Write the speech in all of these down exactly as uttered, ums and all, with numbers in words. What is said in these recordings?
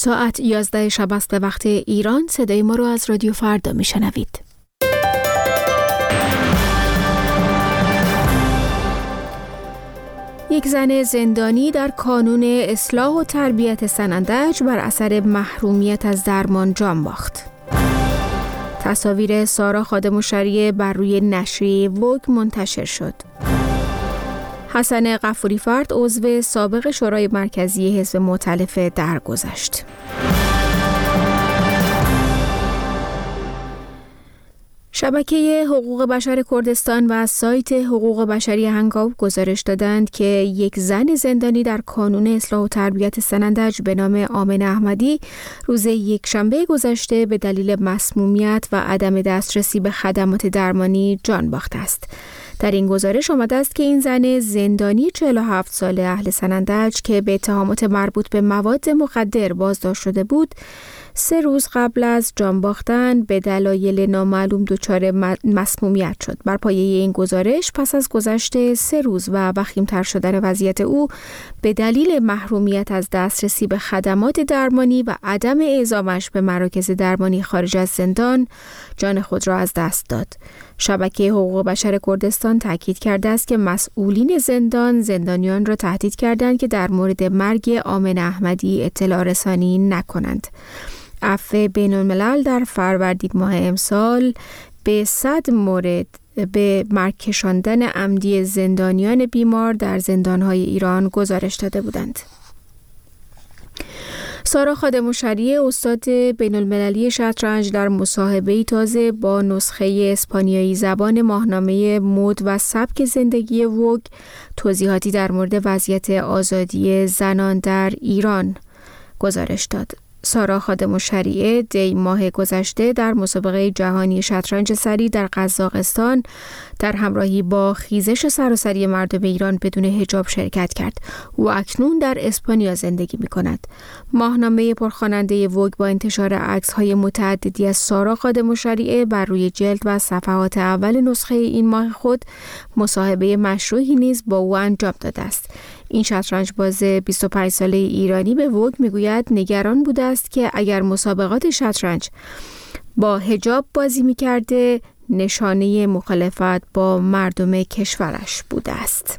ساعت یازده شب است وقت ایران. صدای ما رو از رادیو فردا میشنوید. یک زن زندانی در کانون اصلاح و تربیت سنندج بر اثر محرومیت از درمان جان باخت. تصاویر سارا خادم الشریعه بر روی نشریه ووگ منتشر شد. حسن غفوری فرد عضو سابق شورای مرکزی حزب مؤتلف درگذشت. شبکه حقوق بشر کردستان و سایت حقوق بشری هنگاو گزارش دادند که یک زن زندانی در کانون اصلاح و تربیت سنندج به نام آمنه احمدی روز یکشنبه گذشته به دلیل مسمومیت و عدم دسترسی به خدمات درمانی جان باخته است. در این گزارش آمده است که این زن زندانی چهل و هفت ساله اهل سنندج که به اتهامات مربوط به مواد مخدر بازداشت شده بود، سه روز قبل از جان باختن به دلایل نامعلوم دچار مسمومیت شد. بر پایه این گزارش پس از گذشت سه روز و وخیم‌تر شدن وضعیت او به دلیل محرومیت از دسترسی به خدمات درمانی و عدم اعزامش به مراکز درمانی خارج از زندان جان خود را از دست داد. شبکه حقوق بشر کردستان تاکید کرده است که مسئولین زندان زندانیان را تهدید کردند که در مورد مرگ آمنه احمدی اطلاع رسانی نکنند. عفو بین الملل در فروردین ماه امسال به صد مورد به مرگ کشاندن عمدی زندانیان بیمار در زندانهای ایران گزارش داده بودند. سارا خادم الشریعه استاد بین المللی شطرنج در مصاحبه‌ای تازه با نسخه اسپانیایی زبان ماهنامه مد و سبک زندگی ووگ توضیحاتی در مورد وضعیت آزادی زنان در ایران گزارش داد. سارا خادم الشریعه دی ماه گذشته در مسابقه جهانی شطرنج سری در قزاقستان در همراهی با خیزش سراسری مردم ایران بدون حجاب شرکت کرد. او اکنون در اسپانیا زندگی می کند. ماهنامه پرخواننده ووگ با انتشار عکس‌های متعددی از سارا خادم الشریعه بر روی جلد و صفحات اول نسخه این ماه خود مصاحبه مشروحی نیز با او انجام داده است. این شطرنج باز بیست و پنج ساله ایرانی به ووگ میگوید نگران بوده است که اگر مسابقات شطرنج با حجاب بازی میکرده نشانه مخالفت با مردم کشورش بوده است.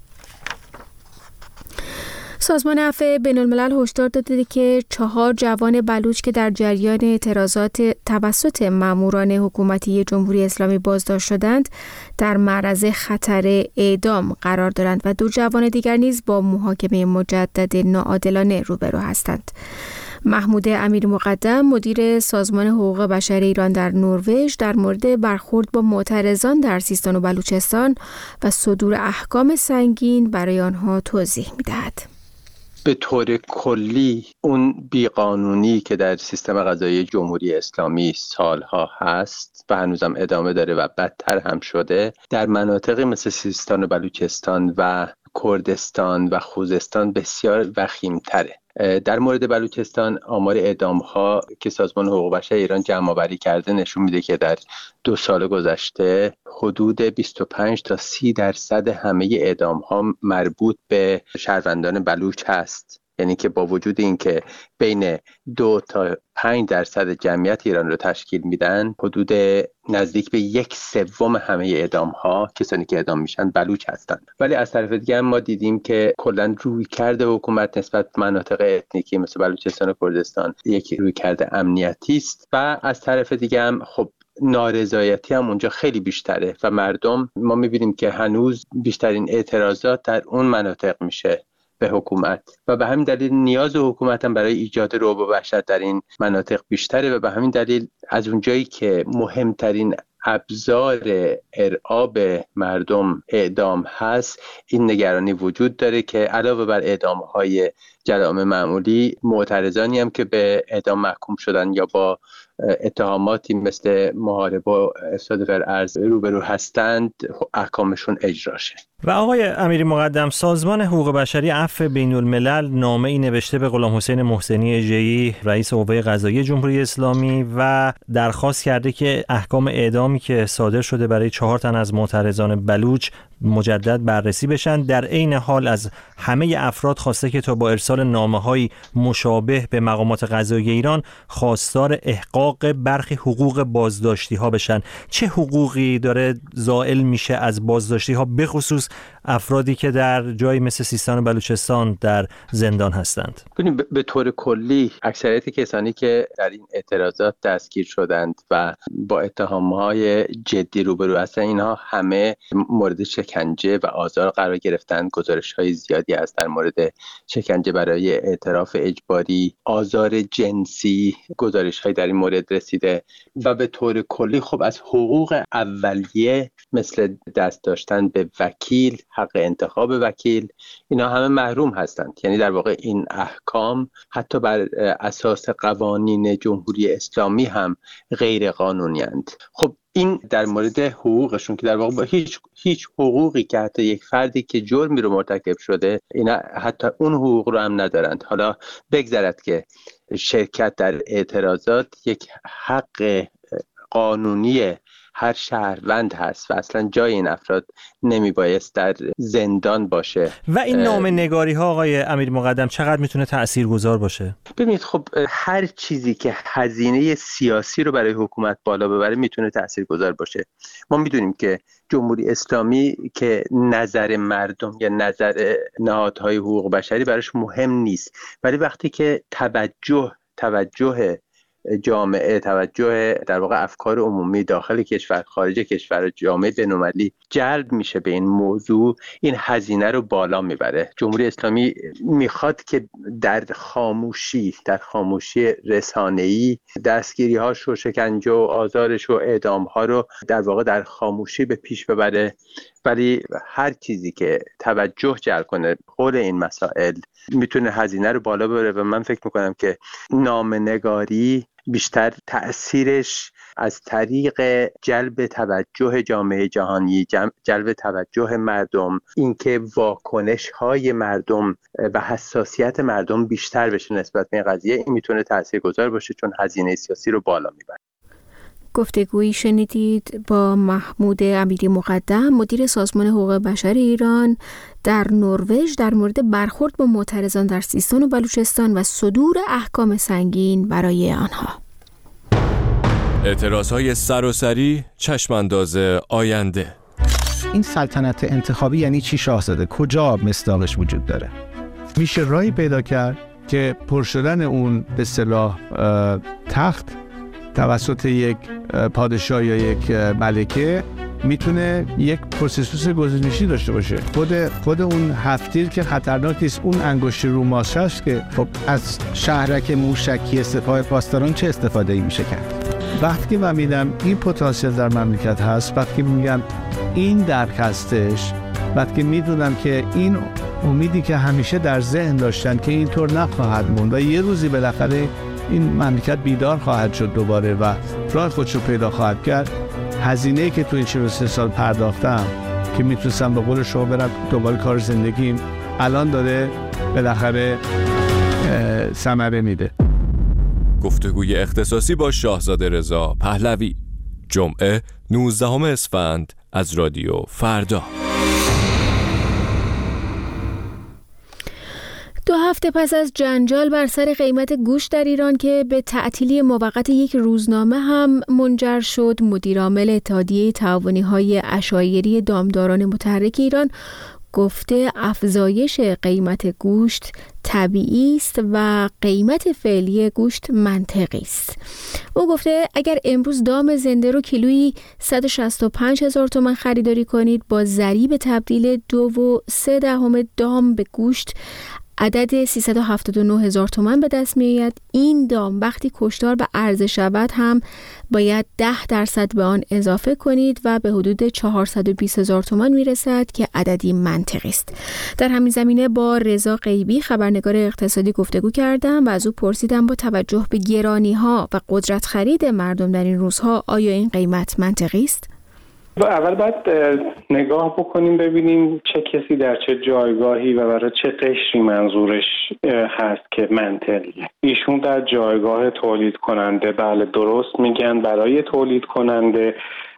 سازمان عفو بین الملل هشدار داده که چهار جوان بلوچ که در جریان اعتراضات توسط ماموران حکومتی جمهوری اسلامی بازداشت شدند در معرض خطر اعدام قرار دارند و دو جوان دیگر نیز با محاکمه مجدد ناعادلانه روبرو هستند. محمود امیر مقدم مدیر سازمان حقوق بشر ایران در نروژ در مورد برخورد با معترضان در سیستان و بلوچستان و صدور احکام سنگین برای آنها توضیح می‌دهد. به طور کلی اون بیقانونی که در سیستم قضایی جمهوری اسلامی سالها هست و هنوزم ادامه داره و بدتر هم شده در مناطقی مثل سیستان و بلوچستان و کردستان و خوزستان بسیار وخیم‌تره. در مورد بلوچستان آمار اعدام‌ها که سازمان حقوق بشر ایران جمع‌آوری کرده نشون میده که در دو سال گذشته حدود بیست و پنج تا سی درصد همه اعدام‌ها مربوط به شهروندان بلوچ هست. یعنی که با وجود اینکه بین دو تا پنج درصد جمعیت ایران رو تشکیل میدن، حدود نزدیک به یک سوم همه اعدام‌ها کسانی که اعدام میشن بلوچ هستند. ولی از طرف دیگه ما دیدیم که کلاً رویکرد حکومت نسبت به مناطق اتنیکی مثل بلوچستان و کردستان یک رویکرد امنیتی است و از طرف دیگه هم خب نارضایتی هم اونجا خیلی بیشتره و مردم ما می‌بینیم که هنوز بیشترین اعتراضات در اون مناطق میشه به حکومت و به همین دلیل نیاز حکومت هم برای ایجاد رعب و وحشت در این مناطق بیشتره و به همین دلیل از اونجایی که مهمترین ابزار ارعاب مردم اعدام هست، این نگرانی وجود داره که علاوه بر اعدام‌های جرائم معمولی، معترضانی هم که به اعدام محکوم شدن یا با اتهاماتی مثل محاربه و افساد فرعرض روبرو هستند احکامشون اجرا شه. و آقای امیری مقدم، سازمان حقوق بشری عفو بین الملل نامه‌ای نوشته به غلام حسین محسنی اژه‌ای رئیس قوه قضاییه جمهوری اسلامی و درخواست کرده که احکام اعدامی که صادر شده برای چهار تن از معترضان بلوچ مجدد بررسی بشن. در عین حال از همه افراد خواسته که تا با ارسال نامه‌های مشابه به مقامات قضاییه ایران خواستار احقاق برخی حقوق بازداشتی ها بشن. چه حقوقی داره زائل میشه از بازداشتی ها، به خصوص افرادی که در جایی مثل سیستان و بلوچستان در زندان هستند؟ ببینید، به طور کلی اکثریت کسانی که در این اعتراضات دستگیر شدند و با اتهام‌های جدی روبرو هستند، اینها همه مورد شکنجه و آزار قرار گرفتند. گزارش‌های زیادی است در مورد شکنجه برای اعتراف اجباری، آزار جنسی، گزارش‌های در این مورد رسیده و به طور کلی خب از حقوق اولیه مثل دست داشتن به وکیل، حق انتخاب وکیل، اینا همه محروم هستند. یعنی در واقع این احکام حتی بر اساس قوانین جمهوری اسلامی هم غیر قانونی اند. خب این در مورد حقوقشون که در واقع با هیچ هیچ حقوقی که حتی یک فردی که جرمی رو مرتکب شده، اینا حتی اون حقوق رو هم ندارند. حالا بگذرد که شرکت در اعتراضات یک حق قانونی هر شهروند هست و اصلا جای این افراد نمی بایست در زندان باشه. و این نامه نگاری ها آقای امیر مقدم چقدر میتونه تاثیرگذار باشه؟ ببینید، خب هر چیزی که هزینه سیاسی رو برای حکومت بالا ببره میتونه تاثیرگذار باشه. ما میدونیم که جمهوری اسلامی که نظر مردم یا نظر نهادهای حقوق بشری براش مهم نیست، ولی وقتی که توجه توجه جامعه، توجه در واقع افکار عمومی داخل کشور، خارج کشور، جامعه بین‌المللی جلب میشه به این موضوع، این هزینه رو بالا میبره. جمهوری اسلامی میخواد که در خاموشی در خاموشی رسانه‌ای دستگیری‌هاش و شکنجه و آزارش و اعدام‌ها رو در واقع در خاموشی به پیش ببره، ولی هر چیزی که توجه جلب کنه حول این مسائل میتونه هزینه رو بالا ببره و من فکر میکنم که نامه‌نگاری بیشتر تأثیرش از طریق جلب توجه جامعه جهانی، جلب توجه مردم، اینکه واکنش‌های مردم و حساسیت مردم بیشتر بشه نسبت به این قضیه، این میتونه تاثیرگذار باشه چون هزینه سیاسی رو بالا میبره. گفتگویی شنیدید با محمود امیری مقدم، مدیر سازمان حقوق بشر ایران در نروژ، در مورد برخورد با معترضان در سیستان و بلوچستان و صدور احکام سنگین برای آنها. اعتراضهای سراسری، چشمانداز آینده. این سلطنت انتخابی یعنی چی شاهزاده؟ کجا مصداقش وجود داره؟ میشه راهی پیدا کرد که پر شدن اون به اصطلاح تخت توسط یک پادشاه یا یک ملکه میتونه یک پروسس گزینشی داشته باشه. خود خود اون هفتیر که خطرناک نیست، اون انگشت روماش هست که خب از شهرک موشکی سپاه پاسداران چه استفاده ای میشه کرد. وقتی من میدم این پتانسیل در مملکت هست، وقتی میگم این درک هستش، وقتی میدونم که این امیدی که همیشه در ذهن داشتن که اینطور نخواهد موند و یه روزی بالاخره این مملکت بیدار خواهد شد دوباره و راه خودشو پیدا خواهد کرد، هزینه‌ای که تو این چهل و سه سال پرداختم که میتونستم به قول شما برم دوباره کار زندگیم، الان داره بالاخره ثمره میده. گفتگوی اختصاصی با شاهزاده رضا پهلوی، جمعه نوزدهم اسفند از رادیو فردا. دو هفته پس از جنجال بر سر قیمت گوشت در ایران که به تعطیلی موقت یک روزنامه هم منجر شد، مدیرعامل اتحادیه تعاونی‌های عشایری دامداران متحرک ایران گفته افزایش قیمت گوشت طبیعی است و قیمت فعلی گوشت منطقی است. او گفته اگر امروز دام زنده رو کیلویی صد و شصت و پنج هزار تومان خریداری کنید، با ضریب تبدیل دو و سه دهم دام به گوشت عدد سیصد و هفتاد و نه هزار تومان به دست می آید. این دام وقتی کشتار به عرضه شود هم باید ده درصد به آن اضافه کنید و به حدود چهارصد و بیست هزار تومان می رسد که عددی منطقی است. در همین زمینه با رضا غیبی خبرنگار اقتصادی گفتگو کردم و از او پرسیدم با توجه به گرانی ها و قدرت خرید مردم در این روزها آیا این قیمت منطقی است؟ اول باید نگاه بکنیم ببینیم چه کسی در چه جایگاهی و برای چه قشری منظورش هست که منطقیه. ایشون در جایگاه تولید کننده، بله درست میگن، برای تولید کننده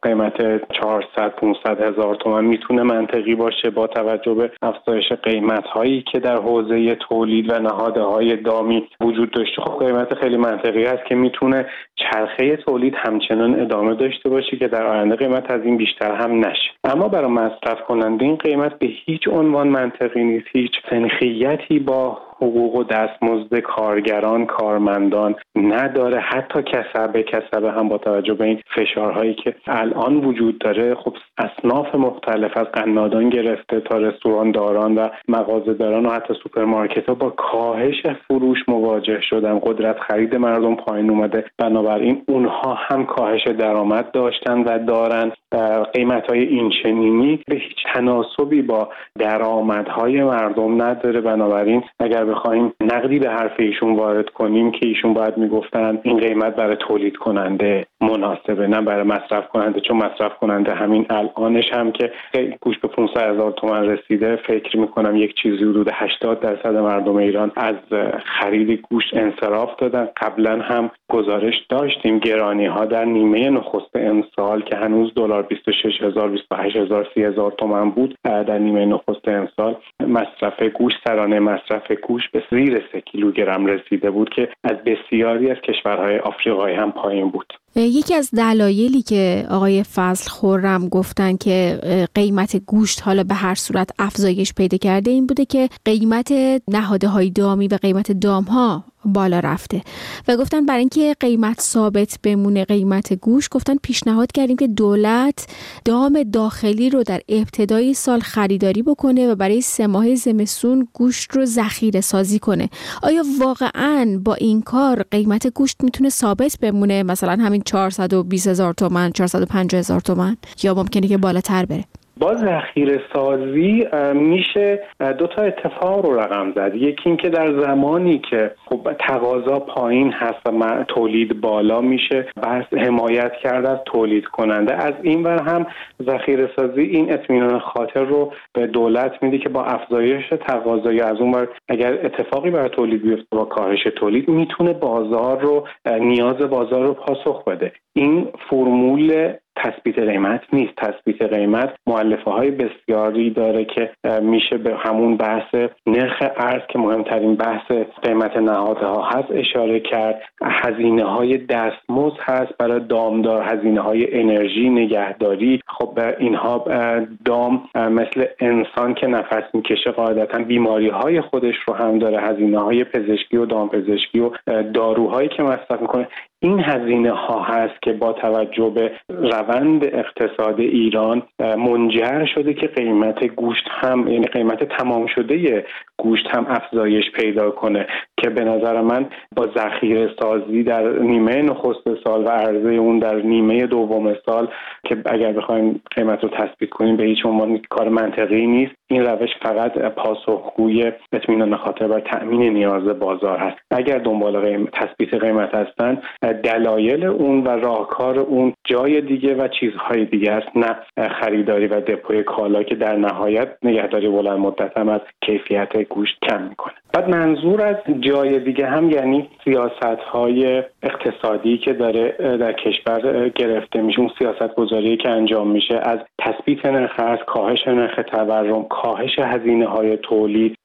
قیمت چهارصد پانصد هزار تومان میتونه منطقی باشه با توجه به افزایش قیمت هایی که در حوزه تولید و نهادهای دامی وجود داشته. خب قیمت خیلی منطقی است که میتونه چرخه تولید همچنان ادامه داشته باشه که در آینده قیمت از این بیشتر هم نشه. اما برای مصرف کننده این قیمت به هیچ عنوان منطقی نیست. هیچ سنخیتی با حقوق و دستمزد کارگران، کارمندان نداره. حتی کسبه کسبه هم با توجه به این فشارهایی که الان وجود داره، خب اصناف مختلف از قنادان گرفته تا رستورانداران و مغازه‌داران و حتی سوپرمارکت‌ها با کاهش فروش مواجه شدن. قدرت خرید مردم پایین اومده، بنابراین اونها هم کاهش درآمد داشتن و دارن. قیمت‌های اینچنینی به هیچ تناسبی با درآمدهای مردم نداره. بنابراین اگر بخوایم نقدی به حرف ایشون وارد کنیم که ایشون باید میگفتن این قیمت برای تولید کننده مناسبه نه برای مصرف کننده، چون مصرف کننده همین الانش هم که گوشت به پانصد هزار تومان رسیده، فکر میکنم یک چیزی حدود هشتاد درصد مردم ایران از خرید گوشت انصراف دادن. قبلا هم گزارش داشتیم گرانی ها در نیمه نخست امسال که هنوز دلار بیست و شش هزار بیست و هشت هزار سی هزار تومان بود، در نیمه نخست امسال مصرف گوشت، سرانه مصرف گوشت به زیر سه کیلوگرم رسیده بود که از بسیاری از کشورهای آفریقایی هم پایین بود. یکی از دلایلی که آقای فضل خرم گفتن که قیمت گوشت حالا به هر صورت افزایش پیدا کرده این بوده که قیمت نهادهای دامی و قیمت دامها بالا رفته و گفتن برای اینکه قیمت ثابت بمونه قیمت گوشت، گفتن پیشنهاد کردیم که دولت دام داخلی رو در ابتدای سال خریداری بکنه و برای سه ماه زمستون گوشت رو ذخیره سازی کنه. آیا واقعاً با این کار قیمت گوشت میتونه ثابت بمونه، مثلا همین چهارصد و بیست هزار تومان، چهارصد و پنجاه هزار تومان، یا ممکنه که بالاتر بره؟ با ذخیره سازی میشه دو تا اتفاق رو رقم زد. یکی این که در زمانی که خب تقاضا پایین هست و تولید بالا میشه، بس حمایت کرده از تولید کننده. از این ور هم ذخیره سازی این اطمینان خاطر رو به دولت میده که با افزایش تقاضا یا از اون ور اگر اتفاقی برای تولید بیفته با کاهش تولید، میتونه بازار رو نیاز بازار رو پاسخ بده. این فرمول تثبیت قیمت نیست. تثبیت قیمت مؤلفه های بسیاری داره که میشه به همون بحث نرخ ارز که مهمترین بحث قیمت نهادها هست اشاره کرد. هزینه های دستمزد هست برای دامدار، هزینه های انرژی، نگهداری. خب اینها دام مثل انسان که نفس میکشه قاعدتا بیماری های خودش رو هم داره، هزینه های پزشکی و دامپزشکی و داروهایی که مصرف میکنه. این هزینه ها هست که با توجه به روند اقتصاد ایران منجر شده که قیمت گوشت هم، یعنی قیمت تمام شده گوشت هم افزایش پیدا کنه که به نظر من با ذخیره سازی در نیمه نخست سال و عرضه اون در نیمه دوم سال که اگر بخوایم قیمت رو تثبیت کنیم به هیچ عنوان کار منطقی نیست. این روش فقط پاسخگوی اطمینان خاطر بر تأمین نیاز بازار هست. اگر دنبال قیمت تثبیت قیمت هستن، دلایل اون و راهکار اون جای دیگه و چیزهای دیگه است، نه خریداری و دپوی کالا که در نهایت نگهداری بلند مدت هم از کیفیت گوشت کم میکنه. بعد منظور از جای دیگه هم یعنی سیاست‌های اقتصادی که داره در کشور گرفته میشه، اون سیاست گذاری که انجام میشه از تثبیت نرخ ارز، کاهش نرخ تورم، کاهش هزینه‌های تولید،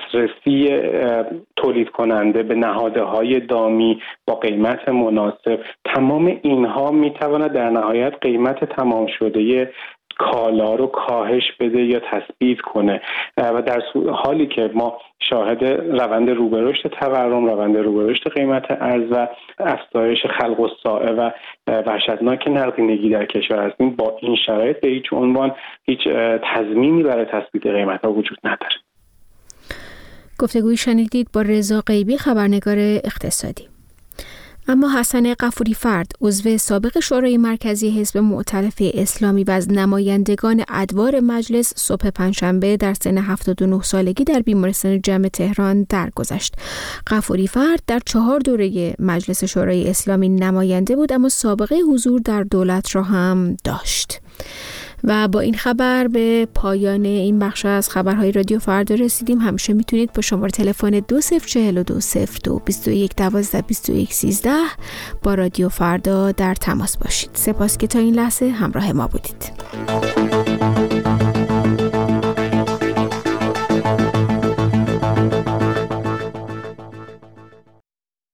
دسترسی تولید کننده به نهادهای دامی با قیمت مناسب. تمام اینها میتواند در نهایت قیمت تمام شده کالا رو کاهش بده یا تثبیت کنه و در حالی که ما شاهد روند رو به رشد تورم، روند رو به رشد قیمت ارز و افزایش خلق الساعه و وحشتناک نقدینگی در کشور هستیم، با این شرایط به هیچ عنوان هیچ تضمینی برای تثبیت قیمت ها وجود نداره. گفتگوی شنیدید با رضا غیبی، خبرنگار اقتصادی. اما حسن غفوری فرد، عضو سابق شورای مرکزی حزب مؤتلف اسلامی و از نمایندگان ادوار مجلس، صبح پنجشنبه در سن هفتاد و نه سالگی در بیمارستان جمع تهران درگذشت. غفوری فرد در چهار دوره مجلس شورای اسلامی نماینده بود، اما سابقه حضور در دولت را هم داشت. و با این خبر به پایان این بخش از خبرهای رادیو فردا رسیدیم. همیشه میتونید با شماره تلفن دو صفر چهل و دو صفر دو بیست و یک دوازده بیست و یک سیزده با رادیو فردا در تماس باشید. سپاس که تا این لحظه همراه ما بودید.